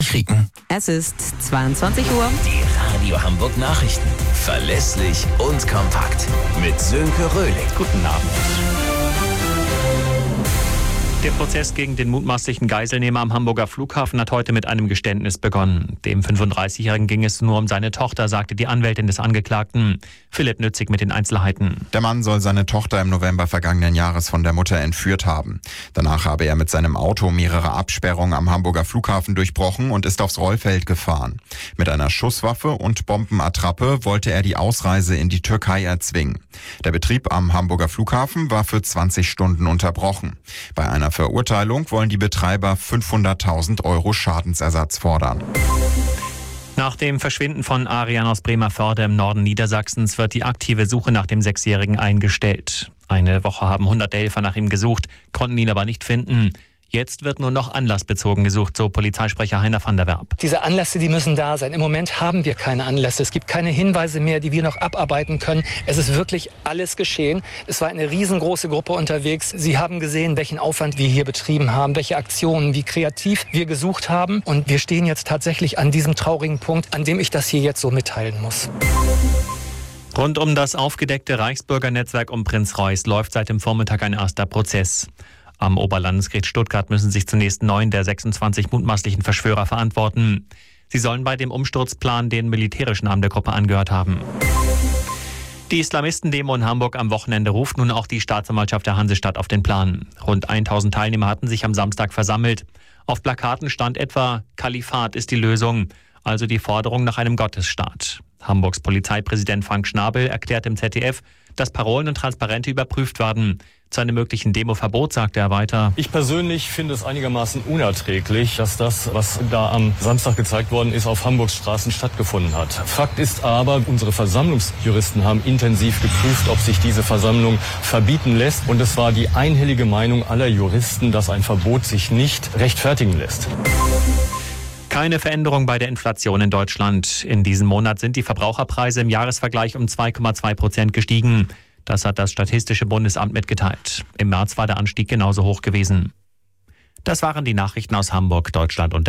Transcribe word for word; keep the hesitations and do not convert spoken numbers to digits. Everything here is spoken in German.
kriegen. Es ist zweiundzwanzig Uhr. Die Radio Hamburg Nachrichten. Verlässlich und kompakt. Mit Sönke Röhling. Guten Abend. Der Prozess gegen den mutmaßlichen Geiselnehmer am Hamburger Flughafen hat heute mit einem Geständnis begonnen. Dem fünfunddreißigjährigen ging es nur um seine Tochter, sagte die Anwältin des Angeklagten. Philipp Nützig mit den Einzelheiten. Der Mann soll seine Tochter im November vergangenen Jahres von der Mutter entführt haben. Danach habe er mit seinem Auto mehrere Absperrungen am Hamburger Flughafen durchbrochen und ist aufs Rollfeld gefahren. Mit einer Schusswaffe und Bombenattrappe wollte er die Ausreise in die Türkei erzwingen. Der Betrieb am Hamburger Flughafen war für zwanzig Stunden unterbrochen. Bei einer Verurteilung wollen die Betreiber fünfhunderttausend Euro Schadensersatz fordern. Nach dem Verschwinden von Arian aus Bremervörde im Norden Niedersachsens wird die aktive Suche nach dem Sechsjährigen eingestellt. Eine Woche haben hundert Helfer nach ihm gesucht, konnten ihn aber nicht finden. Jetzt wird nur noch anlassbezogen gesucht, so Polizeisprecher Heiner van der Werb. Diese Anlässe, die müssen da sein. Im Moment haben wir keine Anlässe. Es gibt keine Hinweise mehr, die wir noch abarbeiten können. Es ist wirklich alles geschehen. Es war eine riesengroße Gruppe unterwegs. Sie haben gesehen, welchen Aufwand wir hier betrieben haben, welche Aktionen, wie kreativ wir gesucht haben. Und wir stehen jetzt tatsächlich an diesem traurigen Punkt, an dem ich das hier jetzt so mitteilen muss. Rund um das aufgedeckte Reichsbürgernetzwerk um Prinz Reuß läuft seit dem Vormittag ein erster Prozess. Am Oberlandesgericht Stuttgart müssen sich zunächst neun der sechsundzwanzig mutmaßlichen Verschwörer verantworten. Sie sollen bei dem Umsturzplan den militärischen Arm der Gruppe angehört haben. Die Islamisten-Demo in Hamburg am Wochenende ruft nun auch die Staatsanwaltschaft der Hansestadt auf den Plan. Rund tausend Teilnehmer hatten sich am Samstag versammelt. Auf Plakaten stand etwa, Kalifat ist die Lösung, also die Forderung nach einem Gottesstaat. Hamburgs Polizeipräsident Frank Schnabel erklärt im Z D F, dass Parolen und Transparente überprüft werden. Zu einem möglichen Demoverbot sagte er weiter: Ich persönlich finde es einigermaßen unerträglich, dass das, was da am Samstag gezeigt worden ist, auf Hamburgs Straßen stattgefunden hat. Fakt ist aber, unsere Versammlungsjuristen haben intensiv geprüft, ob sich diese Versammlung verbieten lässt. Und es war die einhellige Meinung aller Juristen, dass ein Verbot sich nicht rechtfertigen lässt. Keine Veränderung bei der Inflation in Deutschland. In diesem Monat sind die Verbraucherpreise im Jahresvergleich um zwei Komma zwei Prozent gestiegen. Das hat das Statistische Bundesamt mitgeteilt. Im März war der Anstieg genauso hoch gewesen. Das waren die Nachrichten aus Hamburg, Deutschland und